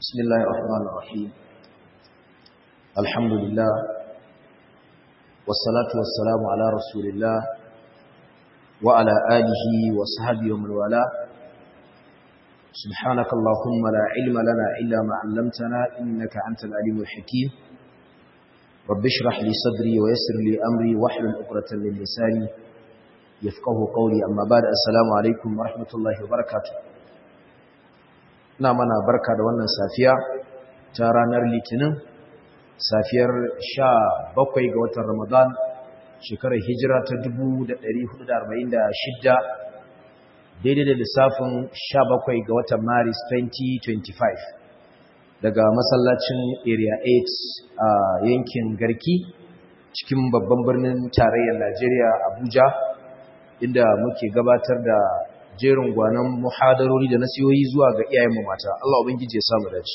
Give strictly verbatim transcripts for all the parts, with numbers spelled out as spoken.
بسم الله الرحمن الرحيم الحمد لله والصلاة والسلام على رسول الله وعلى آله وصحبه ومن والاه سبحانك اللهم لا علم لنا إلا ما علمتنا إنك أنت العليم الحكيم رب اشرح لي صدري ويسر لي أمري واحلل عقدة من لساني يفقه قولي أما بعد السلام عليكم ورحمة الله وبركاته ina mana barka da wannan safiya ta ranar litinin safiyar sha bakwai ga watan ramadan shekarar hijira ta dubu da ɗari hudu da arba'in da shida daidai da lissafin sha bakwai ga watan maris twenty twenty-five daga masallacin area eight a yankin garki cikin babban birnin tarayyar najeriya abuja inda muke gabatar da jerin gwanan muhadarori da nasihohi zuwa ga iyayenmu mata Allah ubangiji ya samu dace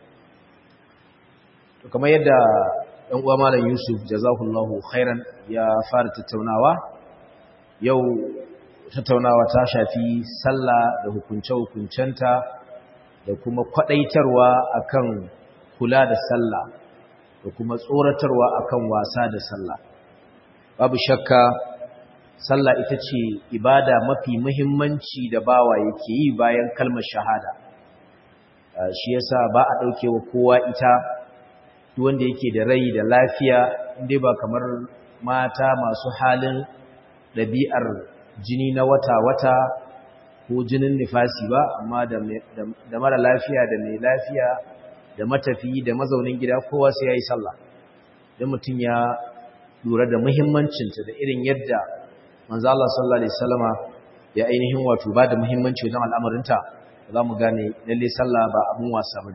to kamar yadda dan uwa malam Yusuf jazakallahu khairan ya fara tattaunawa yau tattaunawa ta shafi sallah da hukunce hukuncenta da kuma kwadaitarwa akan kula da sallah da kuma tsoratarwa akan wasa da sallah babu shakka sallah ita ce ibada mafi muhimmanci da bawa yake yi bayan kalmar shahada shi yasa ba a dauke wa kowa ita duk wanda yake da rai da lafiya inda ba kamar mata masu halin dabi'ar jini na wata-wata ko jinin nifasi ba amma da da mara lafiya da mai lafiya da matafi da mazaunin gida kowa sai yayi sallah dan mutun ya lura da muhimmancinta da irin yadda manzo Allah sallallahu alaihi wasallama ya ainihin wato ba da muhimmanci wajen al'amarinta zamu gane lalle sallah ba abun wasa bane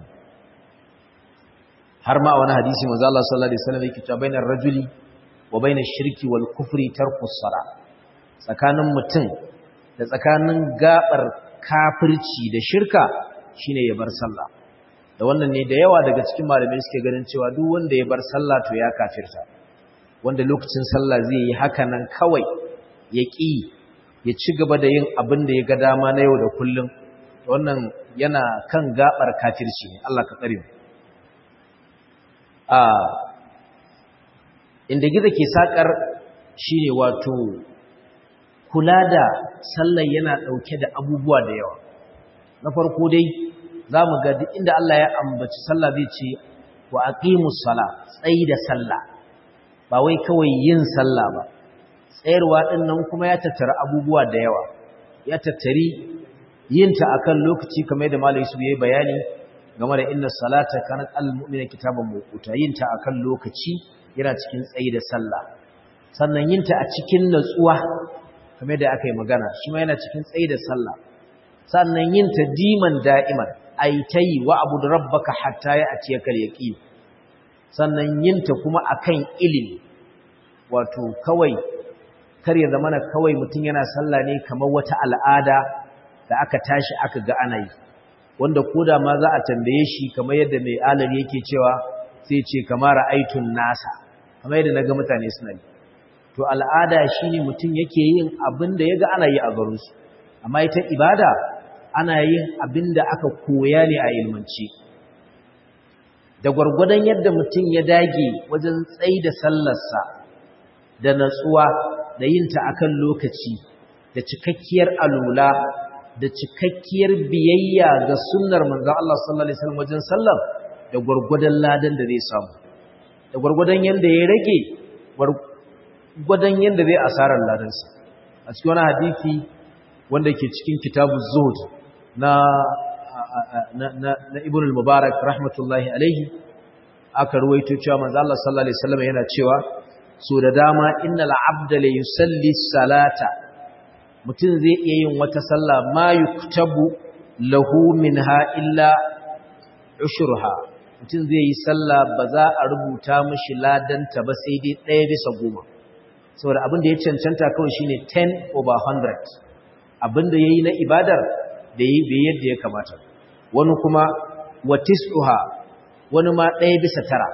har ma a wani hadisi manzo Allah sallallahu alaihi wasallam yake cewa bainar rajuli wa bainash shirki wal kufri tarkus sala tsakanin mutum da tsakanin gabar kafirci da shirka shine ya bar sallah da wannan ne da yawa daga cikin malamai suke ganin cewa duk wanda ya bar sallah to ya kafirta wanda lokacin sallah zai yi haka nan kawai ya ƙi ya ci gaba da yin abin da ya ga dama na yau da kullum wannan yana kan gabar kafirci ne Allah ka tsare mu a inda gida ke sakar shine wato kula da sallar yana dauke da abubuwa da yawa na farko dai zamu ga duk inda Allah ya ambaci sallah zai ce wa aqimus sala tsayi da sallah ba wai kawai yin sallah ba tsayarwa ɗin nan kuma ya tattara abubuwa da yawa ya tattari yinta akan lokaci kamar yadda malai su yayi bayani game da inna salata kanat al-mu'mina kitaban mawquta yinta akan lokaci yana cikin tsayi da sallah sannan yinta a cikin natsuwa kamar yadda aka yi magana shi ma yana cikin tsayi da sallah sannan yinta diman da'iman aitai wa abud rabbaka hatta ya'tiyaka al-yaqin sannan yinta kuma akan ilimi wato kawai kar ya zamana kawai mutum yana sallah ne kamar wata al'ada da aka tashi aka ga ana yi wanda koda ma za a tambaye shi kamar yadda mai alari yake cewa sai ce kamar ra'aitun nasa kamar yadda naga mutane suna yi to al'ada shine mutum yake yin abin da yaga ana yi a garin su amma ita ibada ana yin abin da aka koya ne a ilmance da gwargwadon yadda mutum ya dage wajen tsaida sallarsa da natsuwa da yinta akan lokaci da cikakkiyar alula da cikakkiyar biyayya ga sunnar manzon Allah sallallahu alaihi wasallam wajen sallar da gurgudan ladan da zai samu da gurgudan yanda ya rage gurgudan yanda zai asarar ladan sa a cikin wani hadisi wanda ke cikin kitabuz zuhd na na na, na Ibn al-Mubarak rahmatullahi alaihi aka ruwaito cewa manzon Allah sallallahu alaihi wasallam yana cewa so da dama innal abda la yusalli salata mutum zai iya yin wata sallah ma yuktabu lahu minha illa ushruha mutum zai yi sallah ba za a rubuta mishi ladanta ba sai dai ɗaya bisa goma saboda abin da ya cancanta kawai shine ten over one hundred abin da yayi na ibadar da yi bai yadda ya kamata wani kuma wa tis'uha wani ma ɗaya bisa tara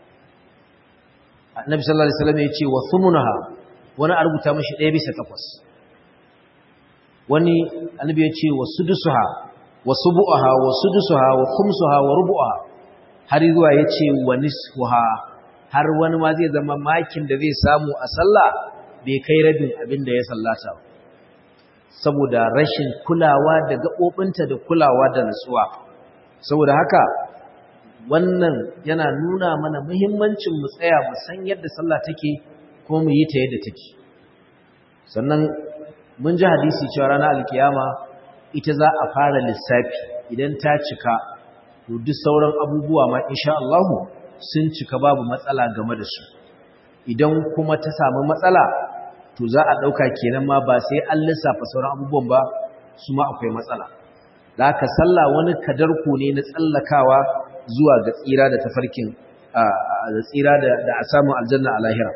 Annabi sallallahu alaihi wasallam ya ce wa thumunaha wani a rubuta mishi ɗaya bisa takwas wani annabi ya ce wa sudusuha wa subu'aha wa sudusuha wa khumsuha wa rubu'aha har zuwa yace wa nisfuha har wani ma zai zama makin da zai samu a sallah bai kai rabin abin da ya sallata ba saboda rashin kulawa da gaɓoɓinta da kulawa da nutsuwa saboda haka wannan yana nuna mana muhimmancin mu tsaya mu san yadda sallah take kuma mu yi ta yadda take sannan mun ji hadisi cewa ranar alkiyama ita za a fara lissafi idan ta cika to duk sauran abubuwa ma insha Allah sun cika babu matsala game da su idan kuma ta samu matsala to za a ɗauka kenan ma ba sai an lissafa sauran abubuwan ba su ma akwai matsala da haka sallah wani kadarko ne na tsallakawa zuwa ga tsira da tafarkin da tsira da a samun aljanna a lahira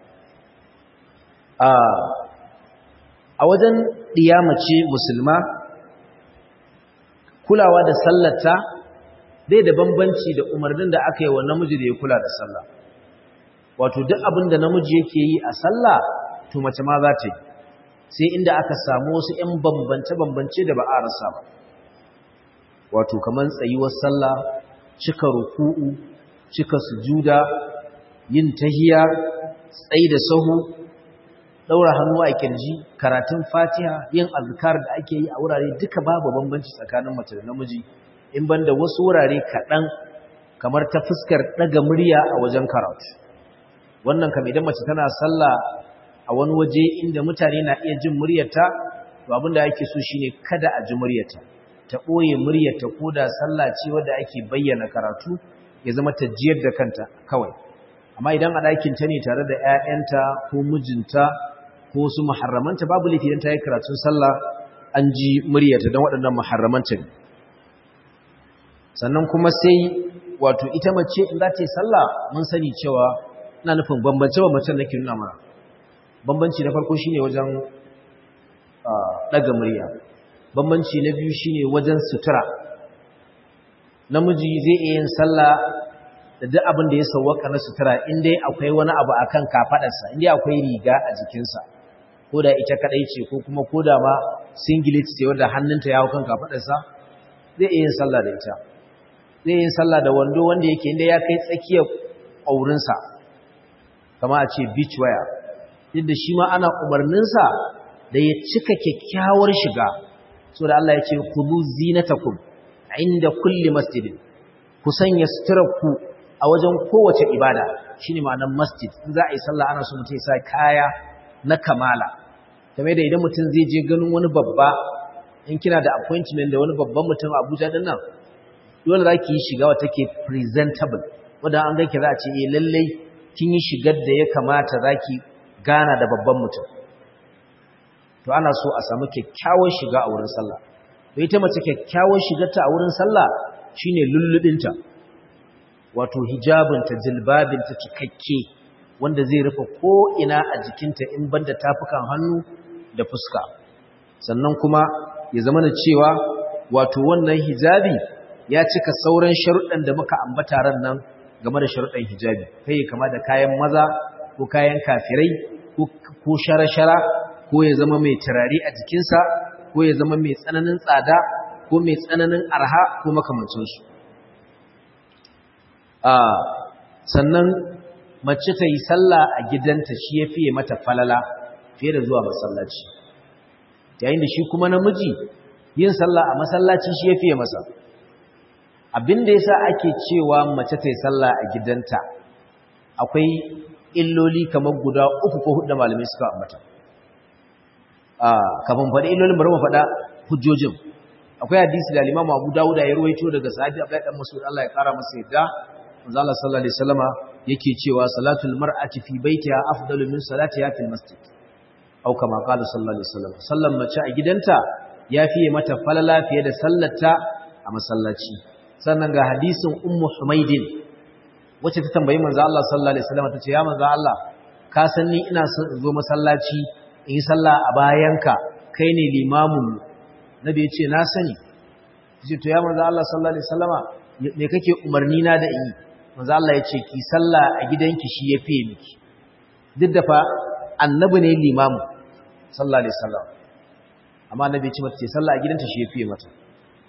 a wajen ɗiyamace musulma kulawa da sallarta bai da bambanci da umarnin da aka yi wa namiji da ya kula da sallah wato duk abin da namiji yake yi a sallah to mace ma za ta yi sai inda aka samu wasu 'yan bambance-bambance da ba a rasa ba wato kamar tsayuwar sallah cika ruku'u cika sujuda yin tahiya tsayi da sahu daura hannu a kirji karatun fatiha yin azkar da ake yi a wurare duka babu bambanci tsakanin mace da namiji in banda wasu wurare kaɗan kamar ta fuskar ɗaga murya a wajen karatu wannan kam idan mace tana sallah a wani waje inda mutane na iya jin muryarta to abinda ake so shine kada a ji muryarta ta ɓoye muryarta ko da sallah ce wadda ake bayyana karatu ya zama ta jiyar da kanta kawai amma idan a ɗakin ta ne tare da 'ya'yanta ko mijinta ko su muharramanta babu laifi idan ta yi karatun sallah an ji muryarta don waɗannan muharramanta ne sannan kuma sai wato ita mace in za ta yi sallah mun sani cewa ina nufin bambance-bambancen nake nuna mana bambanci na farko shine wajen ɗaga murya bambanci na biyu shine wajen sutura namiji zai iya yin sallah da duk abin da ya sauwaka na sutura in dai akwai wani abu akan kafadarsa in dai akwai riga a jikinsa ko da ita kadai ce ko kuma ko da ma singlet ce wanda hannunta ya hau kan kafadarsa zai iya yin sallah da ita zai yin sallah da wando wanda yake inda ya kai tsakiyar ƙaurinsa kama a ce beach wear duk da shi ma ana umarninsa da ya cika kyakkyawar shiga so da Allah ya ce khudhu zinatakum inda kulli masjidin ku sanya suturarku a wajen kowace ibada shine ma'anar masjid in za a yi sallah ana so mutum ya sa kaya na kamala kamar da idan mutum zai je ganin wani babba in kina da appointment da wani babban mutum a Abuja din nan dole za ki yi shiga wata ke presentable wanda an ganki za a ce eh lallai kin yi shigar da ya kamata za ki gana da babban mutum to ana so a samu kyakkyawar shiga a wurin sallah to ita mace kyakkyawar shigarta a wurin sallah shine lullubinta wato hijabinta jilbabinta cikakke wanda zai rufe ko ina a jikinta in banda tafukan hannu da fuska sannan kuma ya zama da cewa wato wannan hijabi ya cika sauran sharuɗan da muka ambata ran nan game da sharuɗan hijabi kai kama da kayan maza ko kayan kafirai ko shara-shara ko ya zama mai turare a jikinsa ko ya zama mai tsananin tsada ko mai tsananin arha ko makamancinsu sannan mace ta yi sallah a gidanta shi ya fiye mata falala fiye da zuwa masallaci yayin da shi kuma namiji yin sallah a masallaci shi ya fiye masa abin da yasa ake cewa mace ta yi sallah a gidanta akwai illoli kamar guda uku ko hudu da malamai suka ambata kafin faɗi illolin bari mu faɗa hujjojin akwai hadisi da Imam Abu Dawud ya rawaito daga sahabi Abdullah dan Mas'ud Allah ya kara masa yadda manzo Allah sallallahu alaihi wasallama yake cewa salatul mar'ati fi baitiha afdalu min salatiha fil masjid au kama qala sallallahu alaihi wasallam sallan mace a gidanta yafiye mata falala fiye da sallarta a masallaci sannan ga hadisin ummu humaydin wacce ta tambayi manzo Allah sallallahu alaihi wasallama tace ya manzo Allah ka san ni ina son in zo masallaci in yi sallah a bayanka kai ne limamin nabi ya ce na sani yace to ya manzo Allah sallallahu alaihi wasallama me kake umarni na da yi manzo Allah ya ce ki sallah a gidanki shi yafi miki duk da fa annabi ne limamu sallallahu alaihi wasallam amma annabi ya ce mata ce sallah a gidanta shi yafi mata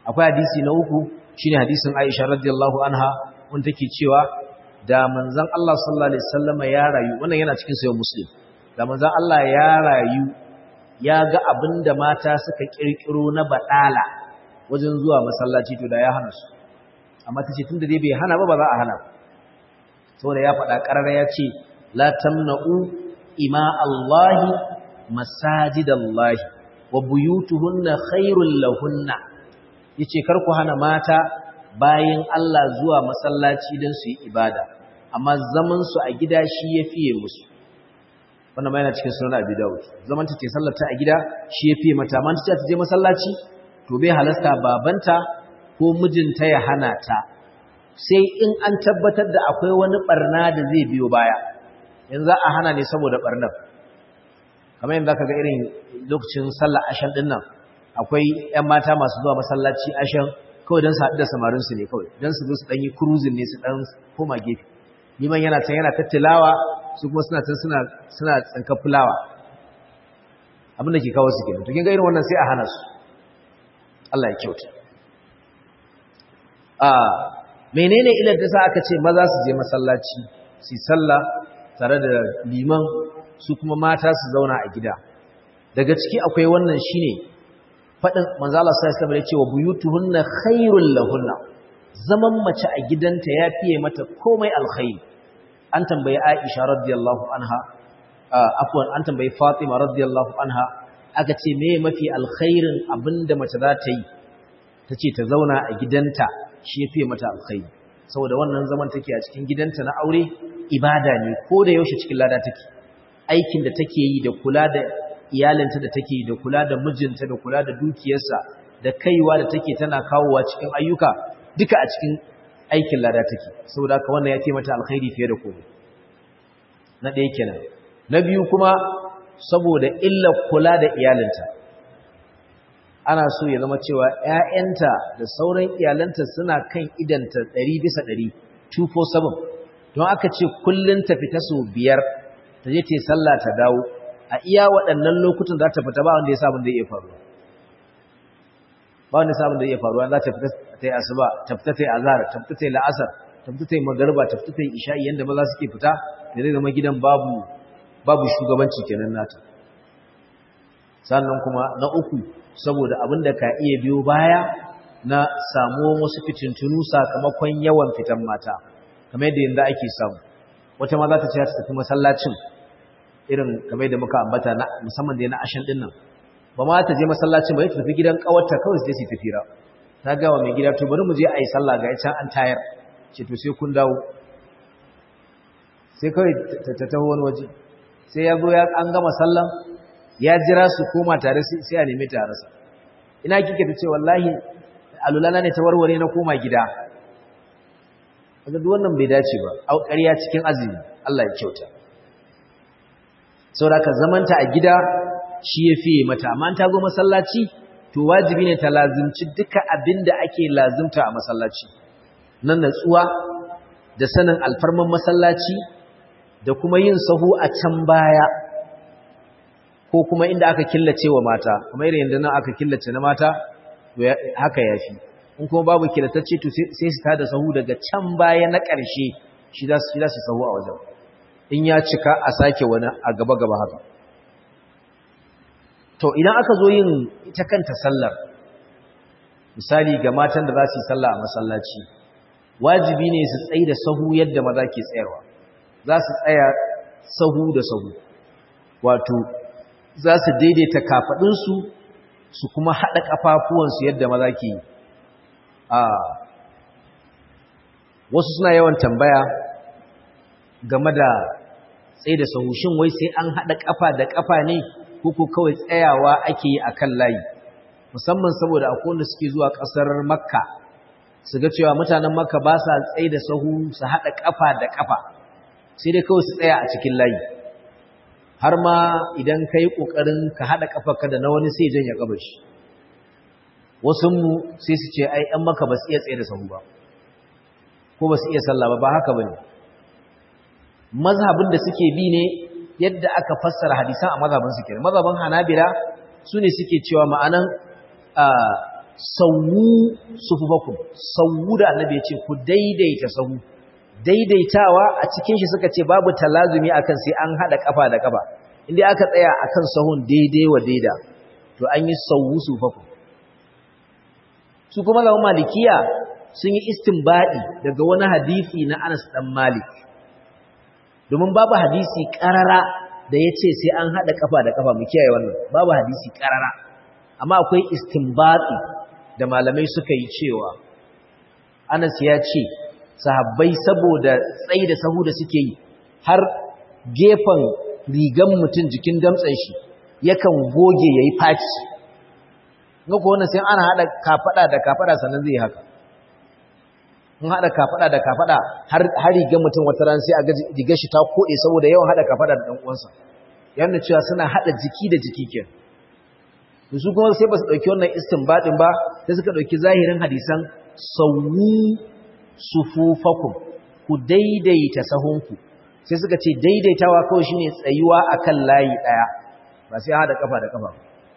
akwai hadisi na uku shine hadisin Aisha radiyallahu anha wanda take cewa da manzon Allah sallallahu alaihi wasallam ya rayu, wannan yana cikin sahih Muslim, da manzon Allah ya rayu ya ga abinda mata suka kirkiro na badala wajen zuwa masallaci to da ya hana su, amma tace tunda dai bai hana ba ba za a hana ba, saboda ya faɗa ƙarara ya ce la tamna'u ima Allahi masajidallahi wa buyutuhunna khairul lahunna, yace kar ku hana mata bayin Allah zuwa masallaci don su yi ibada, amma zaman su a gida shi ya fiye musu. Wannan ma yana cikin sunan Abi Dawud, zaman ta ce sallata a gida shi ya fiye mata, amma ta je masallaci to bai halasta babanta ko mijinta ya hana ta, sai in an tabbatar da akwai wani barna da zai biyo baya. Yanzu za a hana ne saboda barnar, kamar yanzu ka ga irin lokacin sallar ashan din nan akwai ƴan mata masu zuwa masallaci ashan kawai don su haɗu da samarinsu ne, kawai don su zo su ɗan yi cruising ne, su ɗan koma gefe, liman yana can yana tattalawa su kuma suna can suna suna tsanka fulawa, abinda ke kawo su kenan. To kin ga irin wannan sai a hana su, Allah ya kyauta. a menene ilar da sa aka ce maza su je masallaci su sallah tare da liman, su kuma mata su zauna a gida? Daga ciki akwai wannan shine fadin manzo Allah sallallahu alaihi wasallam ya ce wa buyutuhunna khairul lahunna, zaman mace a gidanta ya fiye mata komai alkhairi. An tambayi Aisha radiyallahu anha, afwan an tambayi Fatima radiyallahu anha, aka ce meye mafi alkhairin abinda mace za ta yi, tace ta zauna a gidanta shi ya fiye mata alkhairi, saboda wannan zaman take a cikin gidanta na aure ibada ne, ko da yaushe cikin lada take, aikin da take yi da kula da iyalinta da take yi da kula da mijinta da kula da dukiyarsa da kaiwa da take tana kawowa cikin ayyuka duka a cikin aikin lada take, saboda haka wannan ya fiye mata alkhairi fiye da komai. Na ɗaya kenan. Na biyu kuma saboda illar kula da iyalinta, ana so ya zama cewa ‘ya'yanta da sauran iyalanta suna kan idanta ɗari bisa ɗari, two four seven, don aka ce kullum ta fita sau biyar ta je ta yi sallah ta dawo, a iya waɗannan lokutan za ta fita ba wanda ya sabon da ya faruwa. Ba wanda sabon da ya faruwa za ta fita ta yi asuba, ta fita ta yi azhar, ta fita ta yi la'asar, ta fita ta yi magariba, ta fita ta yi isha'i, yanda maza suke fita, da zai zama gidan babu babu shugabanci kenan nata. Sannan kuma na uku, saboda abin da ka iya biyo baya na samuwan wasu fitintunu sakamakon yawan fitan mata, kamar yadda yanzu ake samu. Wata ma za ta ce ta tafi masallacin irin kamar yadda muka ambata, na musamman da na ashan din nan, ba ma ta je masallacin ba, ya tafi gidan kawarta kawai su je su tafira. Ta gawa mai gida, to bari mu je a yi sallah ga can an tayar, ce to sai kun dawo, sai kawai ta taho wani waje, sai ya zo ya an gama sallan ya jira su koma tare sai a nemi tarasa. Ina kike ta ce wallahi alulana ne ta warware na koma gida. Kaga duk wannan bai dace ba, au ƙarya cikin azumi, Allah ya kyauta. Saboda ka zamanta a gida shi ya fiye mata, amma ta go masallaci to wajibi ne ta lazimci duka abinda ake lazimta a masallaci, nan natsuwa da sanin alfarman masallaci da kuma yin sahu a can baya, ko kuma inda aka killace wa mata, kuma irin yadda nan aka killace na mata haka yafi. In kuma babu killatacce to sai su tada sahu daga can baya na ƙarshe, shi za su sahu a wajen, in ya cika a sake wani a gaba-gaba haka. To idan aka zo yin ita kanta sallar, misali ga matan da za su yi sallah a masallaci, wajibi ne su tsaye da sahu yadda maza ke tsayarwa. Za su tsaya sahu da sahu, wato za su daidaita kafaɗinsu su kuma haɗa ƙafafuwansu yadda maza ke yi. Wasu suna yawan tambaya game da tsaye da sahu, shin wai sai an haɗa ƙafa da ƙafa ne ko kawai tsayawa ake yi a kan layi, musamman saboda akwai wanda suke zuwa ƙasar Makka su ga cewa mutanen Makka ba sa tsaye da sahu su haɗa ƙafa da ƙafa, sai dai kawai su tsaya a cikin layi. Har ma idan ka yi ƙoƙarin ka haɗa ƙafarka da na wani sai jan ya ƙabar shi. Wasunmu sai su ce ai ‘yan Makka ba su iya tsaye da sahu ba, ko ba su iya sallah ba, ba haka ba ne. Mazhabin da suke bi ne yadda aka fassara hadisan a mazhabin su kenan. Mazhabin Hanabila su ne suke cewa ma'anan sawu sufufakum sawu da annabi ya ce ku daidaita sahu daidaitawa a cikin shi suka ce babu talazumi akan sai an hada kafa da kafa inda aka tsaya akan sahun daidai wa daida to an yi sawu sufufakum su kuma lawan malikiya sun yi istinbadi daga wani hadisi na Anas dan Malik domin babu hadisi karara da yace sai an hada kafa da kafa mu kiyaye wannan babu hadisi karara amma akwai istinbadi da malamai suka yi cewa Anas ya ce sahabbai saboda tsayi da sahu da suke yi har gefen rigan mutum jikin damtsan shi yakan goge yayi faci ga ko wannan sai ana hada kafada da kafada sannan zai haka in hada kafada da kafada har har rigan mutum wata ran sai a ga rigar shi ta kode saboda yawan hada kafada da dan uwansa yana cewa suna hada jiki da jiki kenan su kuma sai ba su ɗauki wannan istinbadin ba sai suka ɗauki zahirin hadisan sawu sufufakum ku daidaita sahunku sai suka ce daidaitawa kawai shine tsayuwa akan layi ɗaya ba sai hada kafa da kafa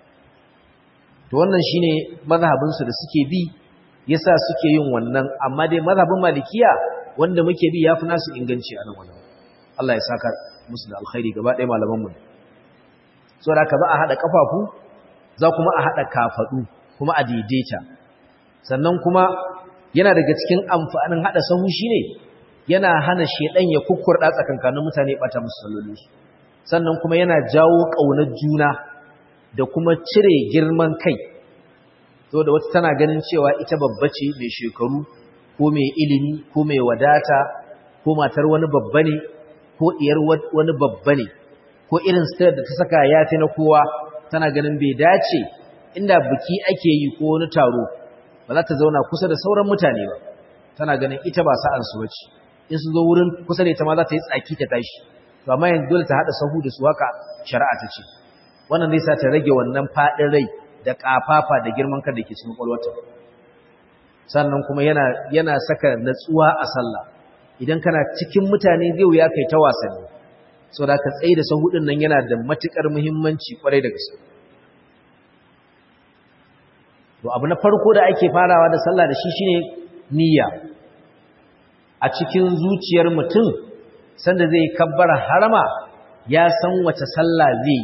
to wannan shine mazhabin su da suke bi yasa suke yin wannan amma dai mazhabin malikiya wanda muke bi yafi nasu inganci a nan wannan Allah ya saka musu da alkhairi gaba ɗaya malaman mu saboda haka za a hada kafafu za kuma a haɗa kafaɗu kuma a daidaita sannan kuma yana daga cikin amfanin haɗa sahu shine yana hana shedan ya kukkurɗa tsakankanin mutane ɓata musu sallolinsu sannan kuma yana jawo ƙaunar juna da kuma cire girman kai to da wata tana ganin cewa ita babba ce mai shekaru ko mai ilimi ko mai wadata ko matar wani babba ne ko diyar wani babba ne ko irin sitar da ta saka yafi na kowa tana ganin bai dace inda biki ake yi ko wani taro ba za ta zauna kusa da sauran mutane ba tana ganin ita ba sa'an su bace in su zo wurin kusa da ita ma za ta yi tsaki ta tashi to amma yanzu dole ta hada sahu da su haka shari'a ta ce wannan zai sa ta rage wannan fadin rai da kafafa da girman kan da ke cikin kwalwata sannan kuma yana yana saka natsuwa a sallah idan kana cikin mutane zai wuya kai ta wasanni saboda ka tsaye da sahu din nan yana da matukar muhimmanci kwarai da gaske to abu na farko da ake farawa da sallah da shi shine niyya a cikin zuciyar mutum sanda zai kabbara harama ya san wace sallah zai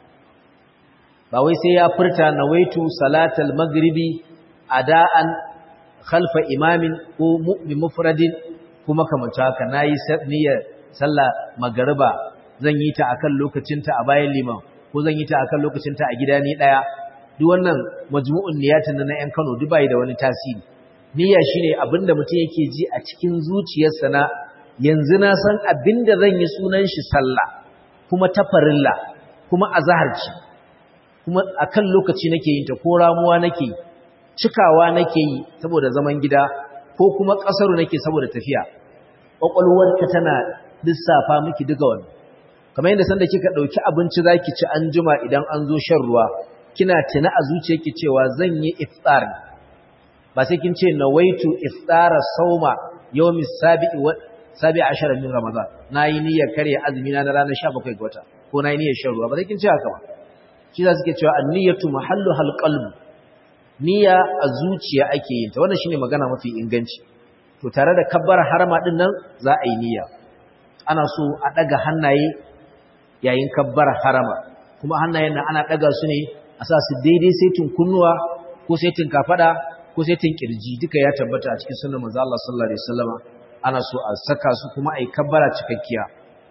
ba wai sai ya furta nawaitu salatal maghribi ada'an khalfa imamin ko mu'min mufradin kuma kamar haka nayi niyyar sallah magriba zan yi ta akan lokacinta a bayan liman ko zan yi ta akan lokacinta a gida ni daya duk wannan majmu'un niyatin na ƴan Kano duk bai da wani tasiri niyya shine abinda mutum yake ji a cikin zuciyarsa na yanzu na san abinda zan yi sunan shi sallah kuma ta farilla kuma azhar ce kuma akan lokaci nake yin ta ko ramuwa nake cikawa nake yi saboda zaman gida ko kuma kasaru nake saboda tafiya kwakwalwarka tana lissafa miki duka wannan kamar yadda sanda kika dauki abinci zaki ci anjuma idan an zo shan ruwa kina tuna a zuciyarki cewa zan yi iftar ba sai kin ce nawaitu iftara sauma yawmi sabi'i wa sabi'a ashara min ramadan nayi niyyar kare azumi na ranar sha bakwai ga wata ko nayi niyyar shan ruwa ba sai kin ce haka ba shi za suke cewa an-niyyatu mahalluhal qalb niyya a zuciya ake yin ta wannan shine magana mafi inganci to tare da kabbar harama din nan za a yi niyya ana so a daga hannaye yayin kabbar harama kuma hannayen nan ana daga su ne a sa su daidai saitin kunnuwa ko saitin kafada ko saitin kirji duka ya tabbata a cikin sunnar manzo Allah sallallahu alaihi wasallama ana so a saka su kuma ai kabbara cikakkiya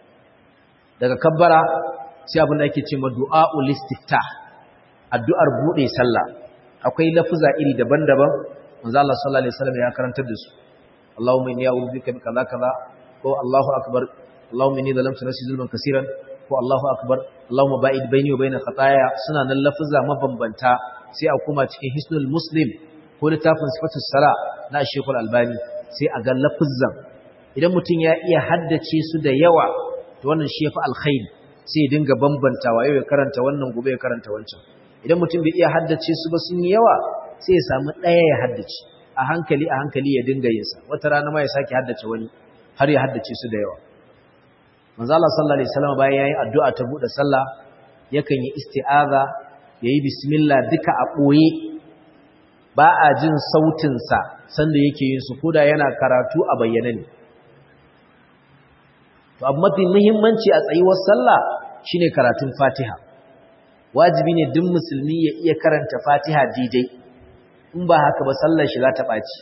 daga kabbara sai abin da ake cewa du'aul istiftah addu'ar bude sallah akwai lafuza iri daban-daban manzo Allah sallallahu alaihi wasallam ya karantar da su Allahumma inni a'udhu bika min kaza kaza ko Allahu akbar Allahumma inni zalamtu nafsi zulman kaseeran ko Allahu akbar Allahumma ba'id baini wa baina khataaya suna nan lafuza mabambanta sai a kuma cikin hisnul muslim ko littafin sifatus sala na Sheikh Al-Albani sai a ga lafuzan idan mutum ya iya haddace su da yawa to wannan shi yafi alkhairi sai ya dinga bambantawa yau ya karanta wannan gobe ya karanta wancan idan mutum bai iya haddace su ba sun yi yawa sai ya samu ɗaya ya haddace a hankali a hankali ya dinga yin sa wata rana ma ya sake haddace wani har ya haddace su da yawa manzo Allah sallallahu alaihi wasallam bayan yayin addu'a ta bude sallah yakan yi isti'aza yayi bismillah duka a boye ba a jin sautinsa sanda yake yin su koda yana karatu a bayyane ne to abu mafi muhimmanci a tsayuwar sallah shine karatun Fatiha wajibi ne duk musulmi ya iya karanta Fatiha daidai in ba haka ba sallar shi za ta ɓaci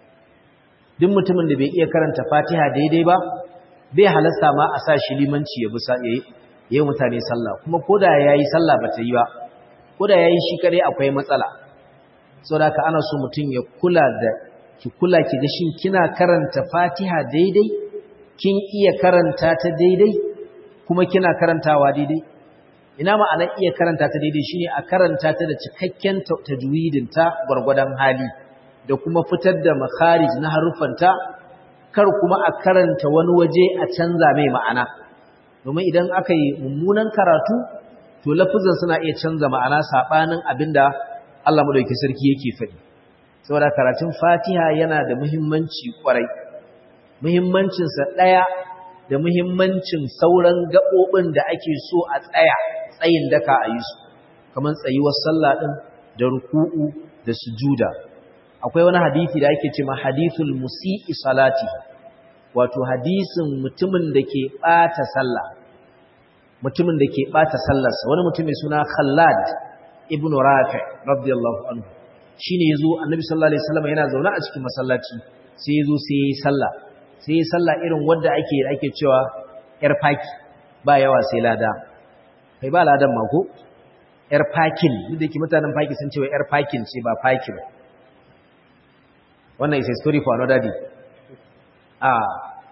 duk mutumin da bai iya karanta Fatiha daidai ba bai halasta ma a sa shi limanci ya busa yayi mutane sallah kuma koda yayi sallah ba ta yi ba koda yayi shi kare akwai matsala saboda haka ana so mutum ya kula da ki kula ki ga shin kina karanta Fatiha daidai kin iya karanta ta daidai kuma kina karantawa daidai ina ma'ana iya karanta ta daidai shine a karanta ta da cikakken tajwidin ta gurgurdan hali da kuma fitar da makharij na harufanta kar kuma a karanta wani waje a canza mai ma'ana domin idan aka yi mummunan karatu to lafuzan suna iya canza ma'ana sabanin abinda Allah madaukakin sarki yake faɗi saboda karatun Fatiha yana da muhimmanci kwarai muhimmancin sa daya da muhimmancin sauran gabobin da ake so a tsaya tsayin daka a yi su kamar tsayuwar sallah din da ruku'u da sujuda akwai wani hadisi da ake cewa hadithul musii salati wato hadisin mutumin da ke bata sallah mutumin da ke bata sallarsa wani mutum mai suna Khallad ibn Rafi radiyallahu anhu shine yazo annabi sallallahu alaihi wasallam yana zaune a cikin masallaci sai yazo sai yayi sallah sai yayi sallah irin wanda ake ake cewa yar faki ba yawa sai lada kai ba ladan ma ko yar fakin duk da ke mutanen faki sun ce wa yar fakin ce ba faki ba wannan is a story for another day ah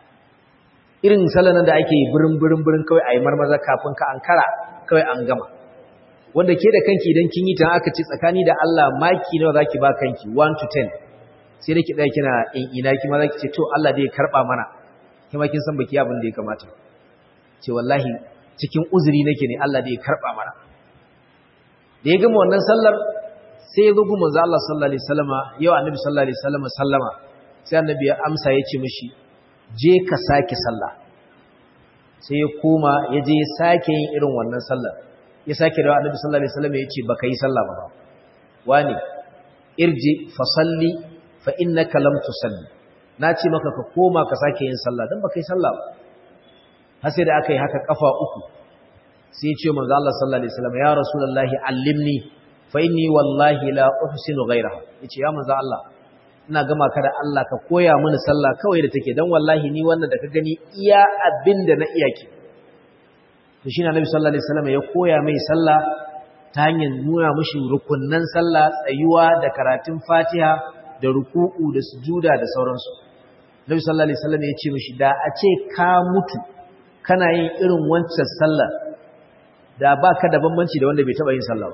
irin sallan da ake birin birin birin kawai ayi marmaza kafin ka ankara kawai an gama wanda ke da kanki idan kin yi ta aka ce tsakani da Allah maki nawa zaki ba kanki one to ten sai da ki dai kina in ina kima zaki ce to Allah dai ya karba mana kima kin san baki abin da ya kamata ce wallahi cikin uzuri nake ne Allah dai ya karba mana da ya gama wannan sallar sai ya zo gun manzo Allah sallallahu alaihi wasallama yau annabi sallallahu alaihi wasallama sallama sai annabi ya amsa ya ce mishi je ka sake sallah sai ya koma ya je ya sake yin irin wannan sallar ya sake da annabi sallallahu alaihi wasallama ya ce baka yi sallah ba wani irji fa salli fa innaka lam tusalli na ce maka ka koma ka sake yin sallah dan baka yi sallah ba har sai da aka yi haka kafa uku sai ya ce manzo Allah sallallahu alaihi wasallama ya rasulullahi allimni fa inni wallahi la uhsinu ghayraha yace ya manzo Allah ina gama ka da Allah ka koya mini sallah kawai da take dan wallahi ni wannan da ka gani iya abinda na iya ki to shine Annabi sallallahu alaihi wasallam ya koya mai sallah ta hanyar nuna mishi rukunnan sallah tsayuwa da karatun Fatiha da ruku'u da sujuda da sauransu Annabi sallallahu alaihi wasallam ya ce mishi da a ce ka mutu kana yin irin wancan sallah da baka da bambanci da wanda bai taba yin sallah ba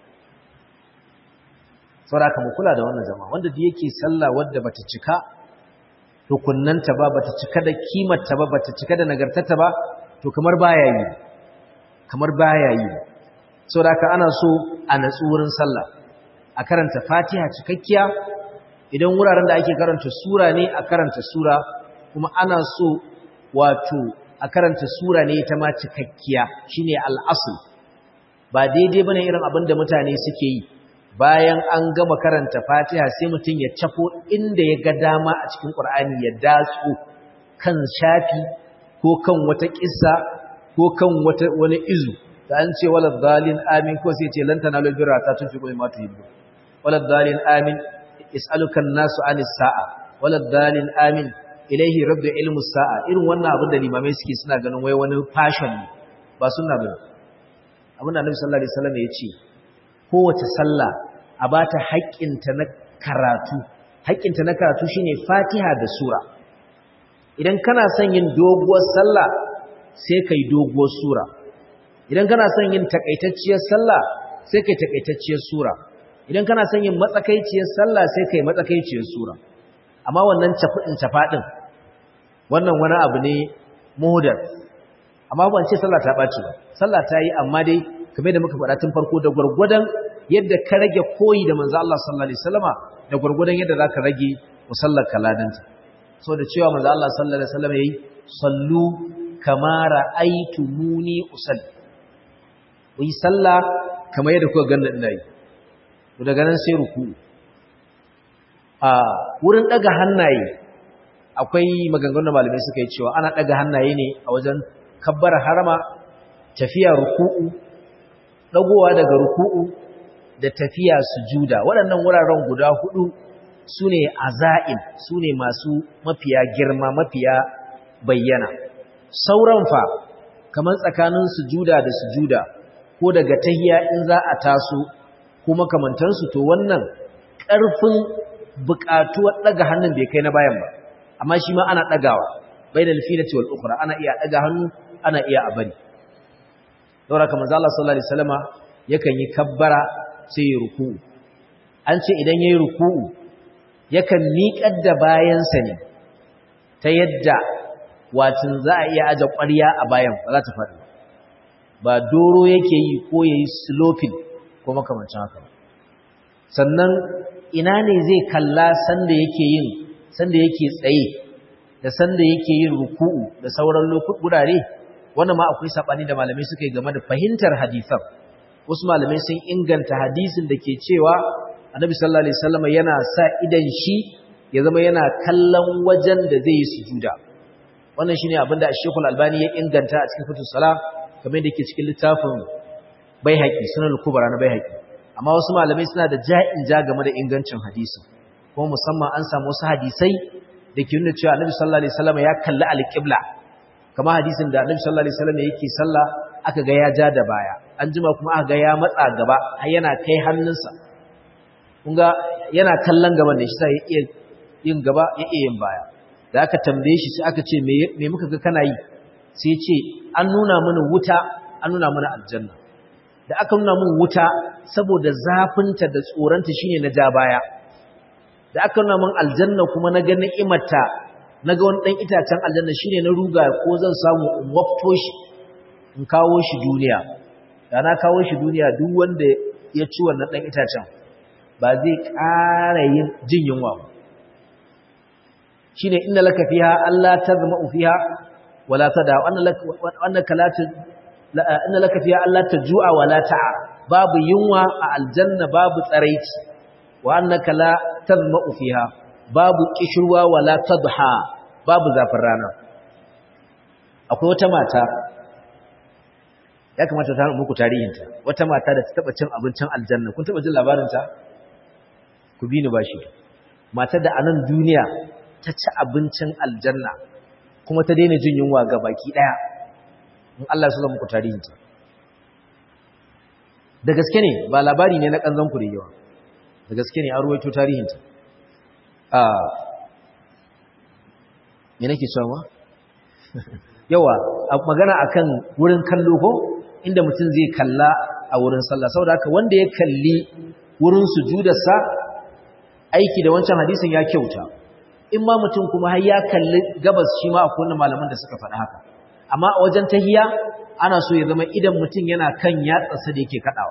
saboda mu kula da wannan zama wanda da yake sallah wadda bata cika rukunnanta ba bata cika da kimarta ba bata cika da nagartarta ba to kamar baya yi kamar baya yi saboda ana so a natsu wurin sallah a karanta Fatiha cikakkiya idan wuraren da ake karanta sura ne a karanta sura kuma ana so wato a karanta sura ne ta ma cikakkiya shine al-asl ba daidai bane irin abin da mutane suke yi bayan an gama karanta Fatiha sai mutum ya cafo inda ya ga dama a cikin Qur'ani ya datso kan shafi ko kan wata kissa ko kan wata wani izu da an ce walad dalin amin ko sai ce lan tanalu birra ta tunfiqu mimma tuhibbu walad dalin amin is'aluka an-nasu anis sa'a walad dalin amin ilaihi rabbi ilmu sa'a irin wannan abin da limamai suke suna ganin wai wani fashion ne ba sunna bane abin da Annabi sallallahu alaihi wasallam ya ce kowace sallah a bata haƙƙinta na karatu haƙƙinta na karatu shine Fatiha da sura idan kana son yin doguwar sallah sai kai doguwar sura idan kana son yin takaitacciyar sallah sai kai takaitacciyar sura idan kana son yin matsakaiciyar sallah sai kai matsakaiciyar sura amma wannan tafadin tafadin wannan wani abu ne muhdar amma ban ce sallah ta baci ba sallah ta yi amma dai kamar da muka faɗa tun farko da gurgurdan yadda ka rage koyi da manzo Allah sallallahu alaihi wasallama da gurgurdan yadda zaka rage musallar kaladanta so da cewa manzo Allah sallallahu alaihi wasallama yayi sallu kama ra'aytumuni usalli yi sallah kamar yadda kuka ganna ina yi to daga nan sai ruku a wurin daga hannaye akwai maganganun malamai suka yi cewa ana daga hannaye ne a wajen kabbar harama, tafiya ruku'u, dagowa daga ruku'u da tafiya sujuda. Waɗannan wuraren guda hudu sune aza'im, sune masu mafiya girma, mafiya bayyana. Sauran fa kamar tsakanin sujuda da sujuda ko daga tahiyya in za a taso ko makamantansu, to wannan ƙarfin buƙatuwar daga hannun bai kai na bayan ba, amma shi ma ana dagawa bainal filati wal ukhra, ana iya daga hannu ana iya a bari. Saboda kamar Allah sallallahu alaihi wasallama yakan yi kabbara sai ya ruku'u. An ce idan yayi ruku'u yakan miƙar da bayansa ne ta yadda watin za a iya aje ƙwarya a bayan ba za ta faɗi ba, doro yake yi ko yayi sloping ko makamancin haka. Sannan ina ne zai kalla sanda yake yin sanda yake tsaye da sanda yake yin ruku'u da sauran lokutan gurare, wannan ma akwai sabani da malamai suka yi game da fahimtar hadisan. Wasu malamai sun inganta hadisin da ke cewa Annabi sallallahu alaihi wasallam yana sa idan shi ya zama yana kallon wajen da zai yi sujuda. Wannan shine abinda Sheikhul Albani ya inganta a cikin Fathus Salah, kamar da yake cikin littafin Baihaqi, Sunan al-Kubra na Baihaqi. Amma wasu malamai suna da ja'in ja game da ingancin hadisi, kuma musamman an samu wasu hadisai da ke nuna cewa Annabi sallallahu alaihi wasallam ya kalli al-qibla, kamar hadisin da Annabi sallallahu alaihi wasallam yake sallah aka ga ya ja da baya, an jima kuma aka ga ya matsa gaba har yana kai hannunsa, kun ga yana kallon gaban da shi sai ya iya yin gaba ya iya yin baya. Da aka tambaye shi sai aka ce me me muka ga kana yi, sai ya ce an nuna mana wuta, an nuna mana aljanna. Da aka nuna mun wuta saboda zafinta da tsoranta shine na ja baya, da aka nuna mun aljanna kuma na ga ni'imarta, na ga wani dan itacen aljanna shine na ruga ko zan samu in wafto shi in kawo shi duniya. Da na kawo shi duniya duk wanda ya ci wannan dan itacen ba zai ƙara yin jin yunwa ba. Shine inna laka fiha alla tazma'u fiha wala tada annaka la inna laka fiha alla tajua wala ta'a, babu yunwa a aljanna, babu tsaraici. Wa annaka la tazma'u fiha, babu kishirwa wala tadha, babu zafin rana. Akwai wata mata, ya kamata ta muku tarihinta, wata mata da ta taba cin abincin aljanna. Kun taba jin labarinta? Ku bi ni bashi. Matar da a nan duniya ta ci abincin aljanna kuma ta daina jin yunwa ga baki daya. In Allah ya so muku tarihinta. Da gaske ne, ba labari ne na kanzan ku da yawa. Da gaske ne an ruwaito tarihinta. Ah me nake cewa? Yawa, magana akan wurin kallo ko inda mutum zai kalla a wurin sallah. Saboda haka wanda ya kalli wurin sujudarsa, aiki da wancan hadisin ya kyauta. In ma mutum kuma har ya kalli gabas, shi ma akwai wannan malaman da suka faɗa haka. Amma a wajen tahiyya ana so ya zama idan mutum yana kan yatsarsa da yake kadawa.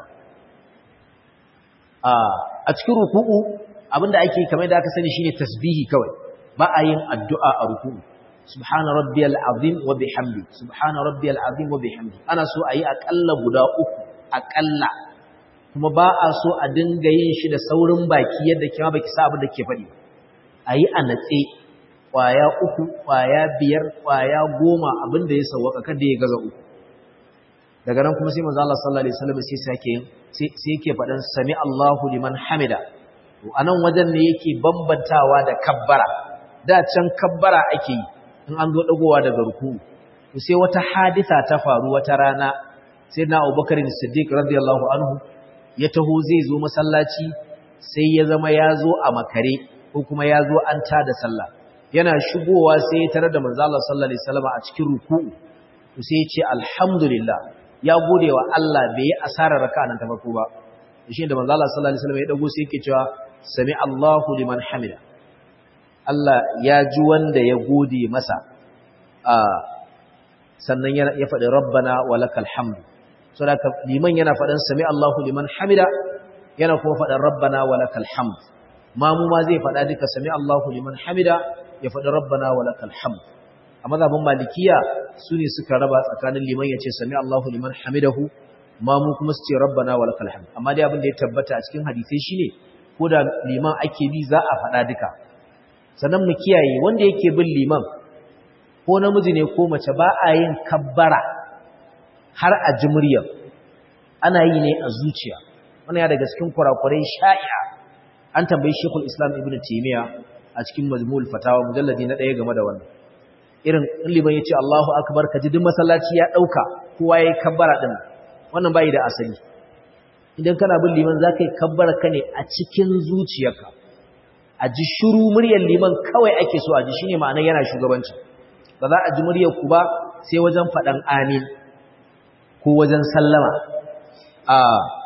A cikin ruku'u abinda ake kamar da aka sani shine tasbihi kawai. Ba a yin addu'a a ruku'u. Subhana rabbiyal azim wa bihamdi, subhana rabbiyal azim wa bihamdi. Ana so a yi akalla guda uku, akalla. Kuma ba a so a dinga yin shi da saurin baki yadda kima baki sa abin da ke faɗi. A yi a natse, ƙwaya uku, ƙwaya biyar, ƙwaya goma, abin da ya sauwaka kada ya gaza uku. Daga nan kuma sai manzo Allah sallallahu alaihi wasallam sai sake sai yake faɗan sami Allahu liman hamida. To anan wajen ne yake bambantawa da kabbara. Da can kabbara ake yi in an zo dagowa daga ruku. To sai wata hadisa ta faru wata rana, sai na Abubakar Siddiq radiyallahu anhu ya taho zai zo masallaci, sai ya zama ya zo a makare ko kuma ya zo an tada sallah. Yana shigowa sai ya tarar da manzo Allah sallallahu alaihi wasallam a cikin ruku'u. To sai ya ce alhamdulillah, ya gode wa Allah bai yi asarar raka'a nan ta farko ba. Shi da manzo Allah sallallahu alaihi wasallam ya dago sai yake cewa sami Allahu liman hamida. Allah ya ji wanda ya gode masa. A sannan ya faɗi rabbana walakal hamd. Saboda liman yana faɗin sami Allahu liman hamida, yana kuma faɗin rabbana walakal hamd. Mamu ma zai faɗa duka sami Allahu liman hamida, ya faɗi rabbana walakal hamd. A mazhabin malikiya su ne suka raba tsakanin liman ya ce sami Allahu liman hamidahu, mamu kuma su ce rabbana walakal hamd. Amma dai abin da ya tabbata a cikin hadisai shine ko da liman ake bi za a faɗa duka. Sannan mu kiyaye wanda yake bin liman ko namiji ne ko mace ba a yin kabbara har a ji muryar, ana yi ne a zuciya. Wannan ya daga cikin kurakurai sha'i'a. An tambayi Sheikhul Islam Ibn Taymiyyah a cikin Majmu'ul Fatawa mujalladi na ɗaya game da wannan. Irin liman yace Allahu akbar ka ji duk masallaci ya dauka kowa yayi kabbara din. Wannan bai da asali. Idan kana bin liman zaka yi kabbara ka ne a cikin zuciyarka. A ji shiru muryar liman kawai ake so a ji, shine ma'anar yana shugabanci. Ba za a ji muryar ku ba sai wajen faɗan amin ko wajen sallama. A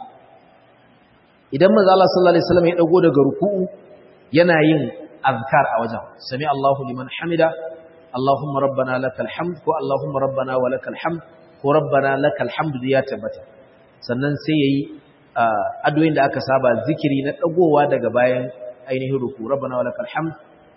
idan manzo Allah sallallahu alaihi wasallam ya dago daga ruku'u yana yin azkar a wajen. Sami Allahu liman hamida, Allahumma rabbana lakal hamd ko Allahumma rabbana wa lakal hamd ko rabbana lakal hamd ya tabbata. Sannan sai yayi addu'o'in da aka saba, zikiri na dagowa daga bayan ainihin ruku, rabbana wa lakal hamd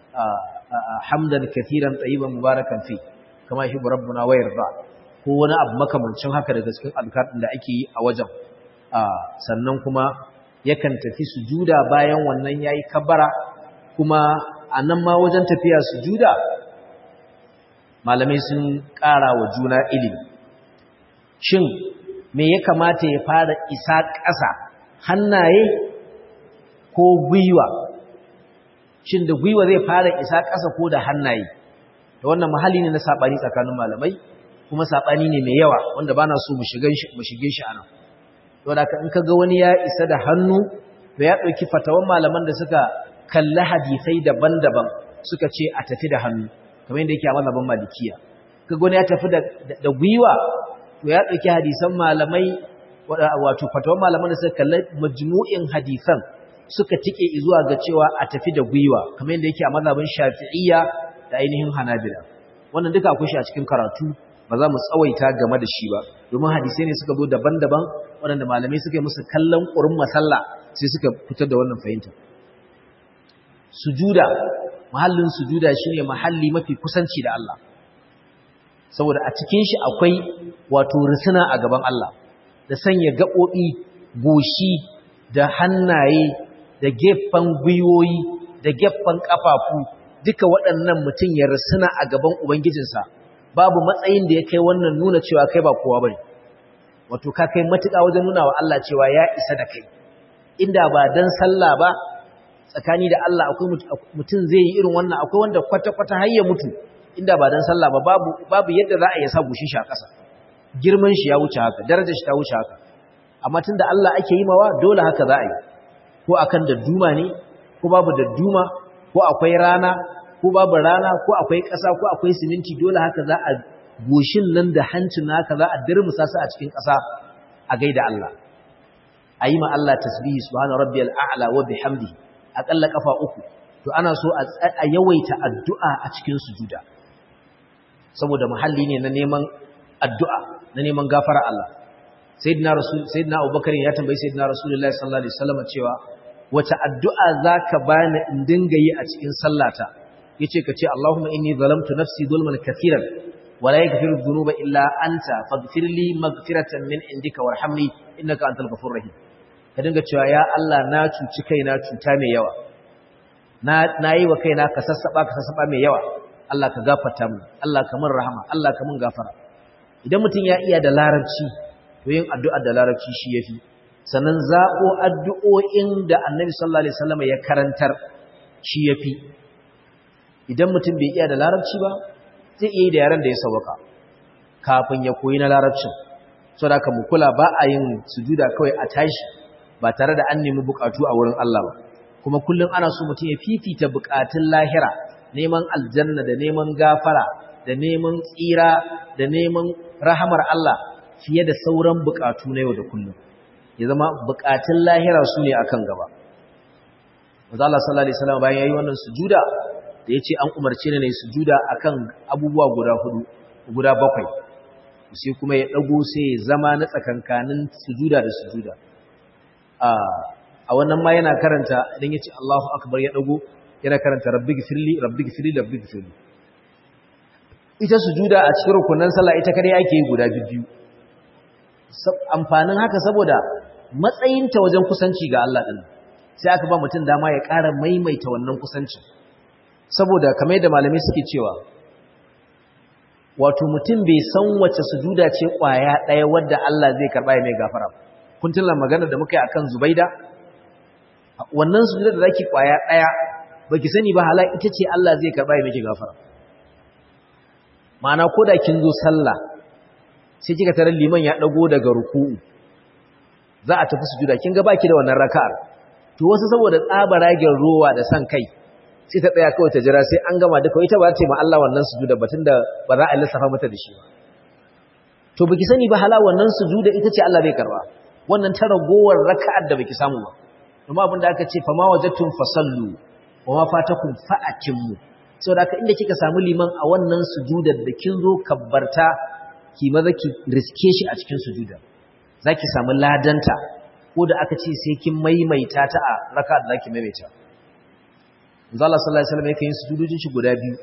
hamdan katiran tayyiban mubarakan fi kama yuhibbu rabbuna wa yarda, ko wani abu makamancin haka daga cikin azkar din da ake yi a wajen. Sannan kuma yakan tafi sujuda bayan wannan yayi kabbara, kuma anan ma wajen tafiya sujuda malamai sun ƙara wa juna ilimi. Shin me ya kamata ya fara isa ƙasa, hannaye ko gwiwa? Shin da gwiwa zai fara isa ƙasa ko da hannaye? Da wannan mahalli ne na saɓani tsakanin malamai, kuma saɓani ne mai yawa wanda ba na so mu shige shi a nan. Wadda in ka ga wani ya isa da hannu, da ya ɗauki fatawan malaman da suka kalli hadisai daban-daban suka ce a tafi da hannu, kamar yadda yake a mazhabin malikiya. Ka ga wani ya tafi da gwiwa, to ya ɗauki hadisan malamai, wato fatawan malaman da suka kalli majmu'in hadisan suka tike zuwa ga cewa a tafi da gwiwa, kamar yadda yake a mazhabin shafi'iyya da ainihin hanabila. Wannan duka akwai shi a cikin karatu, ba za mu tsawaita game da shi ba, domin hadisai ne suka zo daban-daban waɗanda malamai suka yi musu kallon ƙurin masalla sai suka fitar da wannan fahimta. Sujuda, mahallin sujuda shine mahalli mafi kusanci da Allah, saboda a cikin shi akwai wato risina a gaban Allah, da sanya gaɓoɓi, goshi da hannaye da gefen gwiwoyi da gefen ƙafafu, duka waɗannan mutum ya risina a gaban Ubangijinsa. Babu matsayin da ya kai wannan nuna cewa kai ba kowa bane, wato ka kai matuƙa wajen nuna wa Allah cewa ya isa da kai. Inda ba dan sallah ba tsakani da Allah akwai mutum zai yi irin wannan, akwai wanda kwata-kwata har ya mutu inda ba dan sallah ba babu babu yadda za a yi sa gushin shi a ƙasa. Girman shi ya wuce haka, darajar shi ta wuce haka. Amma tunda Allah ake yi mawa dole haka za a yi. Ko akan dadduma ne, ko babu dadduma, ko akwai rana, ko babu rana, ko akwai ƙasa, ko akwai siminti, dole haka za a goshin nan da hancin haka za a dirmusa su a cikin ƙasa a gaida Allah. A yi ma Allah tasbihi subhana rabbiyal a'la wa bihamdihi aƙalla ƙafa uku. To ana so a yawaita addu'a a cikin sujuda, saboda muhalli ne na neman addu'a, na neman gafara Allah. Sayyidina Rasul Sayyidina Abubakar ya tambayi Sayyidina Rasulullahi sallallahu alaihi wasallam cewa wace addu'a zaka bani in dinga yi a cikin sallata? Yace ka ce Allahumma inni zalamtu nafsi zulman kaseeran wa la yaghfiru dhunuba illa anta faghfir li maghfiratan min indika warhamni innaka antal ghafurur rahim. Ka dinga cewa ya Allah na cuci kaina cuta mai yawa, na nayi wa kaina ka sassaba ka sassaba mai yawa, Allah ka gafarta mu, Allah ka mun rahama, Allah ka mun gafara. Idan mutum ya iya da larabci, to yin addu'a da larabci shi yafi. Sannan zabo addu'o'in da Annabi sallallahu alaihi wasallam ya karantar shi yafi. Idan mutum bai iya da larabci ba, zai iya yi da yaran da ya sauka kafin ya koyi na larabcin. Saboda haka mu kula, ba a yin sujuda kawai a tashi ba tare da an nemi bukatu a wurin Allah ba. Kuma kullum ana so mutum ya fifita bukatun lahira, neman aljanna da neman gafara da neman tsira da neman rahamar Allah fiye da sauran bukatu na yau da kullum. Ya zama bukatun lahira su ne akan gaba. Manzo Allah sallallahu alaihi wasallam bayan yayi wannan sujuda da yace an umarce ni ne sujuda akan abubuwa guda hudu guda bakwai, sai kuma ya dago sai ya zama na tsakankanin sujuda da sujuda. A wannan ma yana karanta idan yace Allahu akbar ya dago yana karanta rabbighfirli rabbighfirli rabbighfirli. Ita sujuda a cikin rukunan sallah ita kare ake yi guda biyu. Amfanin haka saboda matsayinta wajen kusanci ga Allah din. sai aka ba mutum dama ya ƙara maimaita wannan kusancin saboda kamar yadda malamai suke cewa wato mutum bai san wace sujuda ce ƙwaya ɗaya wadda Allah zai karɓa ya mai gafara kun tuna magana da muka yi akan Zubaida wannan sujuda da zaki ƙwaya ɗaya baki sani ba hala ita ce Allah zai karɓa ya miki gafara ma'ana ko da kin zo sallah sai kika tarar liman ya dago daga ruku'u za a tafi sujuda kin ga baki da wannan raka'ar to wasu saboda tsabaragen rowa da san kai sai ta tsaya kawai ta jira sai an gama duka ita ba ta ce ma Allah wannan sujuda batun da ba za a lissafa mata da shi ba to baki sani ba hala wannan sujuda ita ce Allah bai karba wannan ta ragowar raka'ar da baki samu ba kuma abin da aka ce fa ma wajadtum fasallu wa ma fatakum fa'atimmu saboda haka inda kika samu liman a wannan sujudar da kin zo kabbarta ki maza ki riske shi a cikin sujudar zaki samu ladanta ko da aka ce sai kin maimaita ta a raka'a da zaki maimaita manzo Allah sallallahu alaihi wasallam yake yin sujudojin shi guda biyu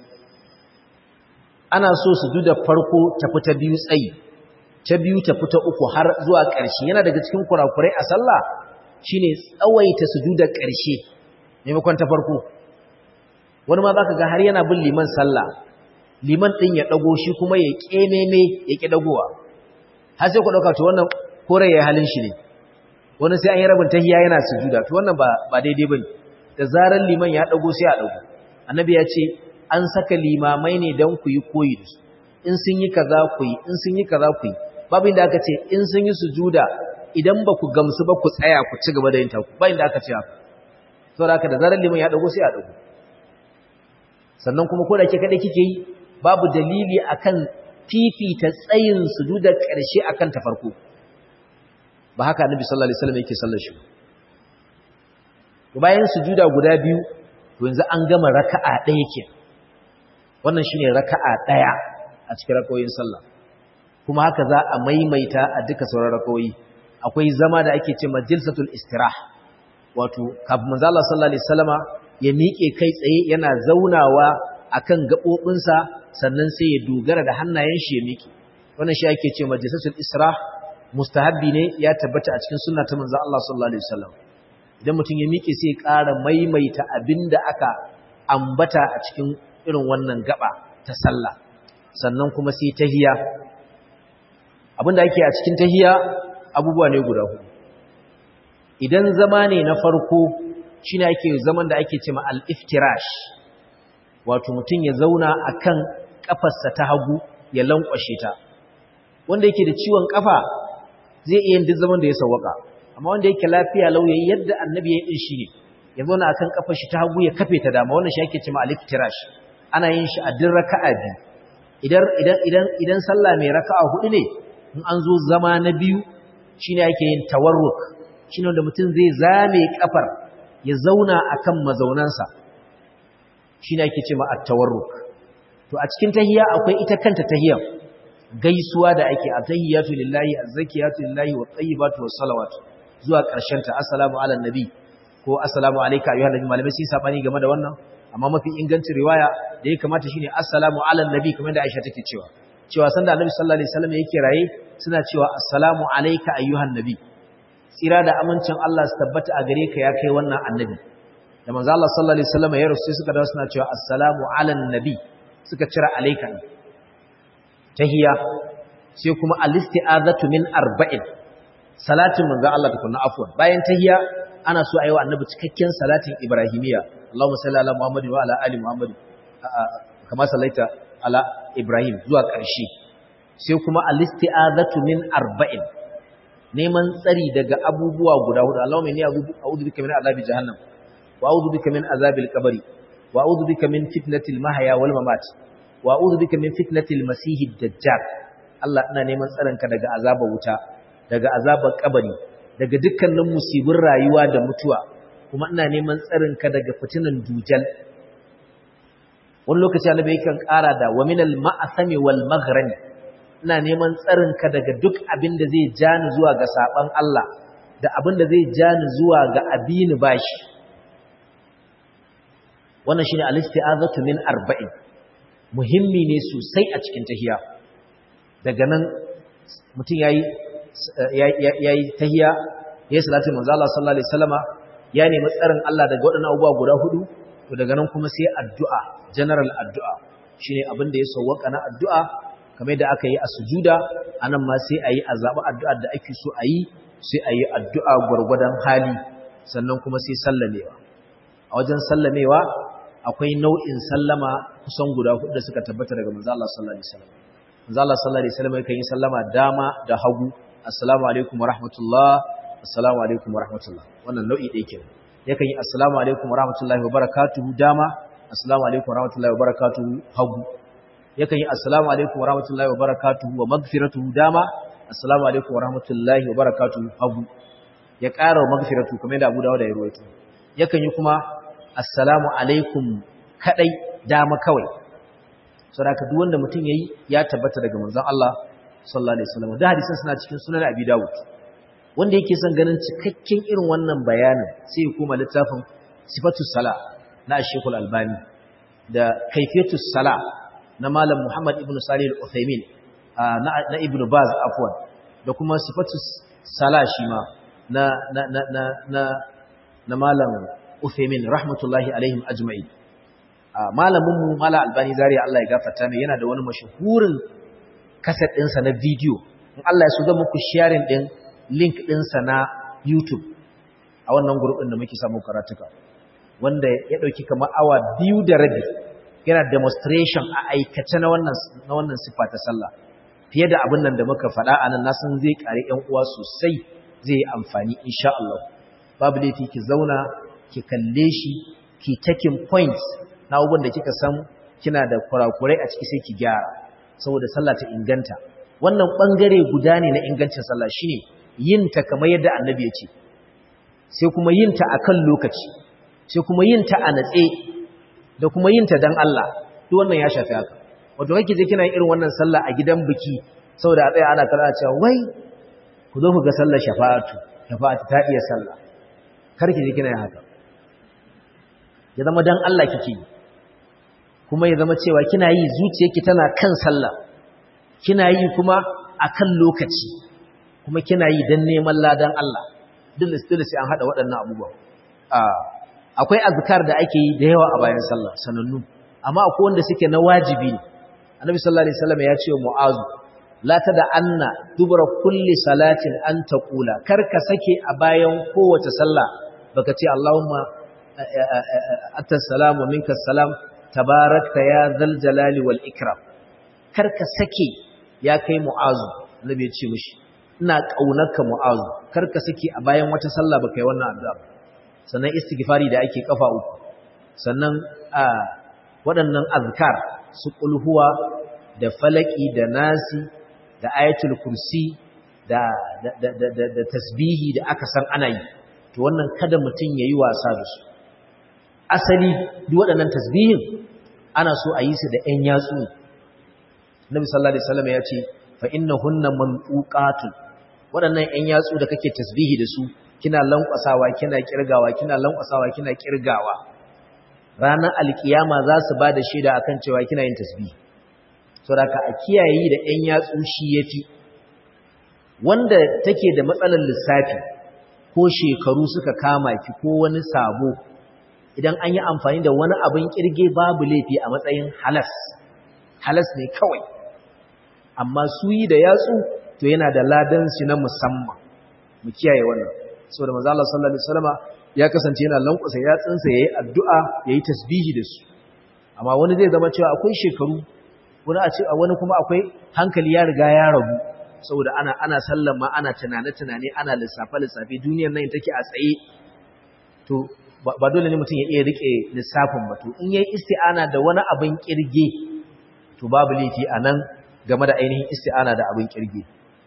ana so sujudar farko ta fita biyu tsayi ta biyu ta fita uku har zuwa ƙarshe yana daga cikin kurakurai a sallah shine tsawaita sujudar ƙarshe maimakon ta farko wani ma zaka ga har yana bin liman sallah liman din ya dago shi kuma ya kememe ya ki dagowa har sai ku dauka to wannan kore ya halin shi ne wani sai an yi rabin tahiyya yana sujuda to wannan ba ba daidai bane da zaran liman ya dago sai ya dago annabi ya ce an saka limamai ne dan ku yi koyi da su in sun yi kaza ku yi in sun yi kaza ku yi babu inda aka ce in sun yi sujuda idan ba ku gamsu ba ku tsaya ku ci gaba da yin taku ba inda aka ce haka saboda haka da zaran liman ya dago sai ya dago sannan kuma ko da ke kada kike yi babu dalili akan fifita tsayin sujudar ƙarshe akan ta farko ba haka annabi sallallahu alaihi wasallam yake sallar shi to bayan sujuda guda biyu to yanzu an gama raka'a ɗaya ke wannan shine raka'a ɗaya a cikin rakawoyin sallah kuma haka za a maimaita a duka sauran rakawoyi akwai zama da ake cewa jilsatul istirah wato kafin manzo Allah sallallahu alaihi wasallama ya miƙe kai tsaye yana zaunawa akan gabobinsa sannan sai ya dogara da hannayen shi ya miƙe wannan shi ake cewa jilsatul istirah mustahabbi ne ya tabbata a cikin sunna ta manzo Allah sallallahu alaihi wasallam idan mutum ya miƙe sai ya ƙara maimaita abinda aka ambata a cikin irin wannan gaba ta sallah sannan kuma sai tahiyya abinda ake a cikin tahiyya abubuwa ne guda hudu idan zama ne na farko shine ake zaman da ake cewa al-iftirash wato mutum ya zauna akan kafarsa ta hagu ya lankwashe ta wanda yake da ciwon kafa zai iya yin duk zaman da ya sawaka amma wanda yake lafiya lau yayi yadda annabi ya yi shi ne ya zauna akan kafar shi ta hagu ya kafe ta dama wannan shi ake cewa al-iftirash ana yin shi a duk raka'a biyu idan idan idan idan sallah mai raka'a hudu ne in an zo zama na biyu shine ake yin tawarruk shine wanda mutum zai zame kafar ya zauna akan mazaunansa shine ake cewa at-tawarruk to a cikin tahiyya akwai ita kanta tahiyyar gaisuwa da ake atahiyatu lillahi azzakiyatu lillahi wat tayyibatu was salawat zuwa ƙarshen ta assalamu ala nabi ko assalamu alayka ayyuhan nabi malamai sai sabani game da wannan amma mafi ingancin riwaya da ya kamata shine assalamu ala nabi kamar da Aisha take cewa cewa sanda annabi sallallahu alaihi wasallam yake raye suna cewa assalamu alayka ayyuhan nabi tsira da amincin Allah su tabbata a gare ka ya kai wannan annabi da manzo Allah sallallahu alaihi wasallam ya rusu suka dawo suna cewa assalamu ala nabi suka cira alayka tahiyya sai kuma al-isti'azatu min arba'in salatin manzo Allah tukunna afwan bayan tahiyya ana so ayi wa annabi cikakken salatin ibrahimiya Allahumma salli ala Muhammad wa ala ali Muhammad kama sallaita ala Ibrahim zuwa ƙarshe sai kuma al-isti'azatu min arba'in neman tsari daga abubuwa guda hudu Allahumma inni a'udhu bika min azabi jahannam wa a'udhu bika min azabil qabri wa a'udhu bika min fitnatil mahya wal mamat wa a'udhu bika min fitnatil masiihid dajjal Allah ina neman tsaronka daga azabar wuta daga azabar kabari daga dukkanin musibin rayuwa da mutuwa kuma ina neman tsaronka daga fitinan dujal wani lokaci annabi yakan ƙara da wa minal ma'asami wal maghrami ina neman tsaronka daga duk abin da zai jani zuwa ga saban Allah da abin da zai jani zuwa ga abini bashi wannan shine al-isti'azatu min arba'in muhimmi ne sosai a cikin tahiyya daga nan mutum yayi yayi tahiyya yayi salatin manzo Allah sallallahu alaihi wasallama ya nemi tsarin Allah daga waɗannan abubuwa guda hudu to daga nan kuma sai addu'a general addu'a shine abin da ya sawwaka na addu'a kamar da aka yi a sujuda anan ma sai ayi a zaɓi addu'ar da ake so ayi sai ayi addu'a gwargwadon hali sannan kuma sai sallamewa a wajen sallamewa akwai nau'in sallama kusan guda hudu da suka tabbata daga manzo Allah sallallahu alaihi wasallam manzo Allah sallallahu alaihi wasallam yakan yi sallama dama da hagu assalamu alaikum wa rahmatullah assalamu alaikum wa rahmatullah wannan nau'i ɗaya kenan yakan yi assalamu alaikum wa rahmatullahi wa barakatuhu dama assalamu alaikum wa rahmatullahi wa barakatuhu hagu yakan yi assalamu alaikum wa rahmatullahi wa barakatuhu wa maghfiratuhu dama assalamu alaikum wa rahmatullahi wa barakatuhu hagu ya ƙara wa maghfiratu kamar da Abu Dawud ya rawaito yakan yi kuma assalamu alaikum kadai dama kawai saboda duk wanda mutum yayi ya tabbata daga manzon Allah sallallahu alaihi wasallam da hadisin suna cikin sunan Abi Dawud wanda yake son ganin cikakken irin wannan bayanin sai ya koma littafin sifatus sala na Sheikh Al-Albani da kayfiyatus sala na Malam Muhammad ibn Salih Al-Uthaymeen na na Ibn Baz afwan da kuma sifatus sala shi ma na na na na na Malam Uthaymeen rahmatullahi alaihim ajma'in malamin mu Malam Albani Zaria Allah ya gafarta mai yana da wani mashahurin kaset ɗinsa na bidiyo in Allah ya so zan muku sharing ɗin link ɗinsa na YouTube a wannan gurbin da muke samu karatuka wanda ya ɗauki kamar awa biyu da rabi yana demonstration a aikace na wannan na wannan sifa ta sallah fiye da abin nan da muka faɗa a nan na san zai ƙare ƴan uwa sosai zai yi amfani insha Allah babu laifi ki zauna ki kalle shi ki taking points na abubuwan da kika san kina da kurakurai a ciki sai ki gyara saboda sallah ta inganta wannan bangare guda ne na ingancin sallah shine yin ta kamar yadda annabi ya ce sai kuma yin ta akan lokaci sai kuma yin ta a natse da kuma yin ta dan Allah duk wannan ya shafi haka wato kake je kina irin wannan sallah a gidan biki saboda a tsaya ana kara cewa wai ku zo ku ga sallar shafa'atu shafa'atu ta iya sallah kar ki je kina yin haka ya zama dan Allah kike yi kuma ya zama cewa kina yi zuciyarki tana kan sallah kina yi kuma akan lokaci kuma kina yi dan neman ladan Allah dole dole sai an hada waɗannan abubuwa akwai azkar da ake yi da yawa a bayan sallah sanannu amma akwai wanda suke na wajibi ne annabi sallallahu alaihi wasallam ya ce wa mu'azu la tada anna dubra kulli salatin an taqula karka sake a bayan kowace sallah baka ce Allahumma atta salam wa minka salam tabarakta ya zal jalali wal ikram karka sake ya kai mu'azu annabi ya ce mishi ina kaunarka mu'azu karka sake a bayan wata sallah baka yi wannan addu'a sannan istighfari da ake kafa uku sannan a waɗannan azkar su kulhuwa da falaki da nasi da ayatul kursi da da da da, da tasbihi da aka san ana yi to wannan kada mutun yayi wasa da su asali duk waɗannan tasbihin ana so a yi su da ƴan yatsu Nabi sallallahu alaihi wasallam ya ce fa innahunna manquqatun waɗannan ƴan yatsu da kake tasbihi da su kina lankwasawa kina kirgawa kina lankwasawa kina kirgawa ranar alkiyama za su ba da shaida akan cewa kina yin tasbihi saboda ka a kiyaye da ƴan yatsu shi yafi wanda take da matsalar lissafi ko shekaru suka kama ki ko wani sabo idan an yi amfani da wani abin kirge babu laifi a matsayin halas halas ne kawai amma su yi da yatsu to yana da ladan shi na musamman mu kiyaye wannan saboda manzo Allah sallallahu alaihi wasallama ya kasance yana lankwasa yatsunsa yayi addu'a yayi tasbihi da su amma wani zai zama cewa akwai shekaru wani a ce wani kuma akwai hankali ya riga ya rabu saboda ana ana sallama ana tunane tunane ana lissafa lissafi duniyar nan take a tsaye to ba dole ne mutum ya iya rike lissafin ba to in yayi isti'ana da wani abin kirge to babu laifi anan game da ainihin isti'ana da abin kirge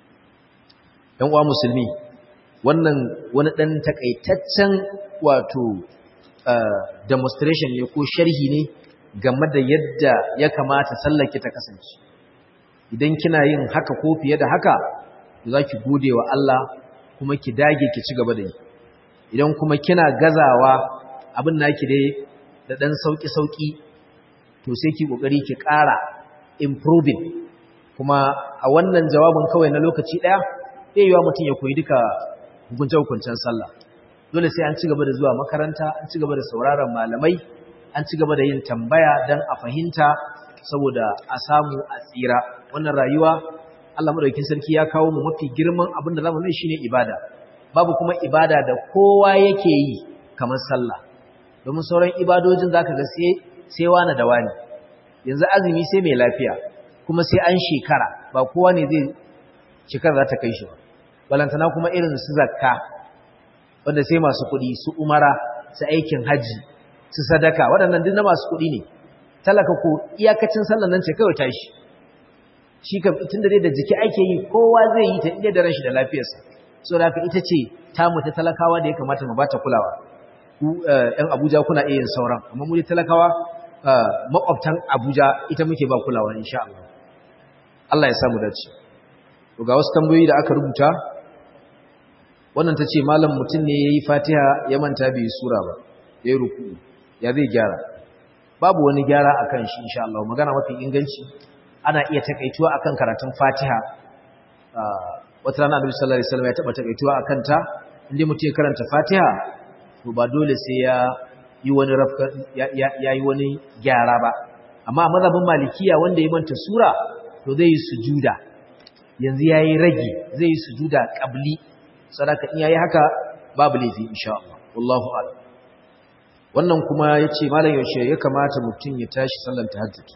ɗan uwa musulmi wannan wani ɗan takaitaccen wato demonstration ne ko sharhi ne game da yadda ya kamata sallaki ta kasance idan kina yin haka ko fiye da haka za ki gode wa Allah kuma ki dage ki ci gaba da yi idan kuma kina gazawa abin naki dai da ɗan sauƙi-sauƙi to sai ki ƙoƙari ki ƙara improving kuma a wannan jawabin kawai na lokaci ɗaya zai yiwa mutum ya koyi duka hukunce-hukuncen sallah dole sai an ci gaba da zuwa makaranta, an ci gaba da sauraron malamai, an ci gaba da yin tambaya don a fahimta saboda a samu a tsira. Wannan rayuwa Allah madaukakin sarki ya kawo mu mafi girman abin da zamu yi shine ibada. Babu kuma ibada da kowa yake yi kamar sallah. Domin sauran ibadojin zaka ga sai sai wani da wani. Yanzu azumi sai mai lafiya, kuma sai an shekara, ba kowa ne zai shekara za ta kai shi ba. Balantana kuma irin su zakka, wanda sai masu kuɗi, su umara, su aikin haji, su sadaka, waɗannan duk na masu kuɗi ne. Talaka ko iyakacin sallan nan ce kawai tashi. Shi kam tunda dai da jiki ake yi, kowa zai yi ta inda da ranshi da lafiyarsa. So da haka ita ce tamu ta talakawa da ya kamata mu bata kulawa. Ku ƴan Abuja kuna iya yin sauran, amma mu dai talakawa makwabtan Abuja ita muke ba kulawa insha Allah. Allah ya samu dace. To ga wasu tambayoyi da aka rubuta. Wannan tace malam mutum ne yayi Fatiha ya manta bai sura ba, yayi ruku'u. Ya zai gyara? Babu wani gyara akan shi insha Allah. Magana mafi inganci ana iya takaituwa akan karatun Fatiha. Wata rana Annabi sallallahu alaihi wasallam ya taba takaituwa akan ta. Inda mutum ya karanta Fatiha to ba dole sai ya yi wani rafka ya yi wani gyara ba. Amma a mazhabin Malikiya wanda ya manta sura to zai yi sujuda. Yanzu yayi rage, zai yi sujuda qabli. Sadaka in yayi haka babu laifi insha Allah. Wallahu a'lam. Wannan kuma yace malam yaushe ya kamata mutum ya tashi sallar tahajjud.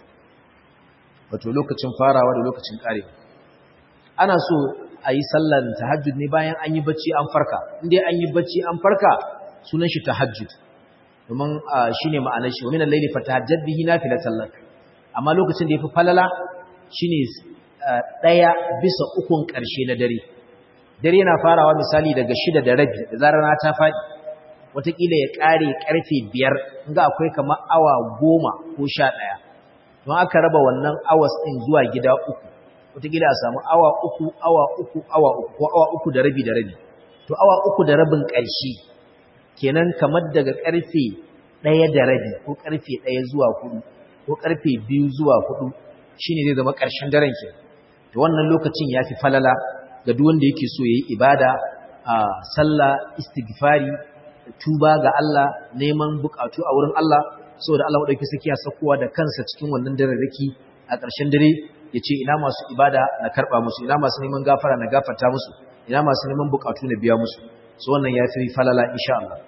Wato lokacin farawa da lokacin karewa. Ana so a yi sallar tahajjud ne bayan an yi bacci an farka. Indai an yi bacci an farka sunan shi tahajjud. Domin shine ma'anar shi, wa min al-layli fatahajjad bihi nafilatan lak. Amma lokacin da yafi falala shine daya bisa ukun karshe na dare. Dare yana farawa misali daga shida da rabi da zarar rana ta fadi. Wataƙila ya kare karfe biyar, inga akwai kamar awa goma ko sha ɗaya. Don aka raba wannan hours ɗin zuwa gida uku. Wataƙila a samu awa uku, awa uku, awa uku, ko awa uku da rabi da rabi. To awa uku da rabin ƙarshe kenan kamar daga ƙarfe ɗaya da rabi ko ƙarfe ɗaya zuwa hudu ko ƙarfe biyu zuwa hudu shine zai zama ƙarshen daren ke. To wannan lokacin ya fi falala ga duk wanda yake so yayi ibada, a sallah, istighfari, tuba ga Allah, neman bukatu a wurin Allah, saboda Allah madauki saki ya sakowa da kansa cikin wannan dararraki a ƙarshen dare yace ina masu ibada na karba musu, ina masu neman gafara na gafarta musu, ina masu neman bukatu na biya musu. So wannan ya fi falala insha Allah.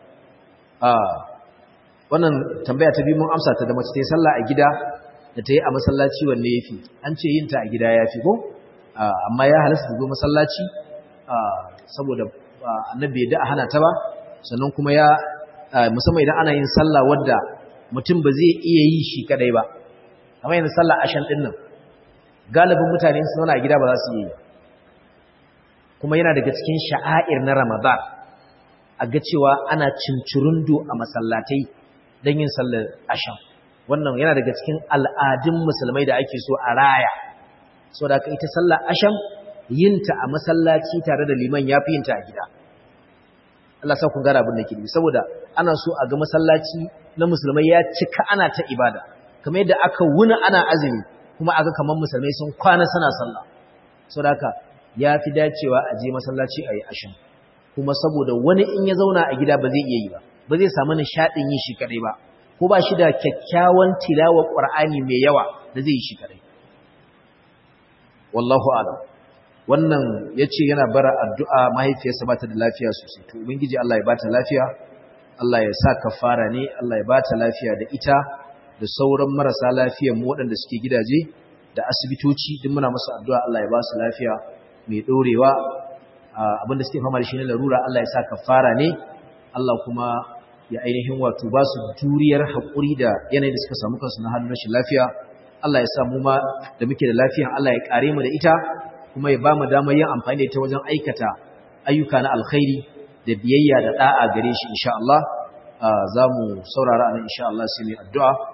Ah wannan tambaya ta bi mun amsa ta da mace ta yi sallah a gida da ta yi a masallaci wanne yafi? An ce yin ta a gida yafi ko? Amma ya halasta ta zo masallaci saboda annabi ya da hana ta ba, sannan kuma ya musamman idan ana yin sallah wadda mutum ba zai iya yi shi kadai ba. Amma yanzu sallah ashan din nan galibin mutane sun zauna a gida ba za su yi. Kuma yana daga cikin sha'air na Ramadan a ga cewa ana cincirundo a masallatai don yin sallar asham. Wannan yana daga cikin al'adun musulmai da ake so a raya. So da ita sallar asham yinta a masallaci tare da liman ya fi yinta a gida. Allah sa kun gara abin da ke nufi, saboda ana so a ga masallaci na musulmai ya cika ana ta ibada. Kamar yadda aka wuni ana azumi kuma aka kamar musulmai sun kwana suna sallah. So da ya fi dacewa a je masallaci a yi asham. Kuma saboda wani in ya zauna a gida ba zai iya yi ba, ba zai samu nishaɗin yi shi kadai ba, ko ba shi da kyakkyawan tilawar Qur'ani mai yawa da zai yi shi kadai. Wallahu a'lam. Wannan yace yana bara addu'a mahaifiyarsa ba ta da lafiya sosai. To ubangiji Allah ya bata lafiya, Allah ya sa kafara ne, Allah ya bata lafiya da ita da sauran marasa lafiyar mu waɗanda suke gidaje da asibitoci, duk muna musu addu'a Allah ya ba su lafiya mai dorewa. Abinda suke fama da shi na larura Allah ya sa kafara ne, Allah kuma ya ainihin wato ba su juriyar haƙuri da yanayin da suka samu kansu na halin rashin lafiya. Allah ya sa mu ma da muke da lafiya Allah ya kare mu da ita, kuma ya ba mu damar yin amfani da ita wajen aikata ayyuka na alkhairi da biyayya da da'a gare shi insha Allah. Za mu saurara anan insha Allah sai mu addu'a.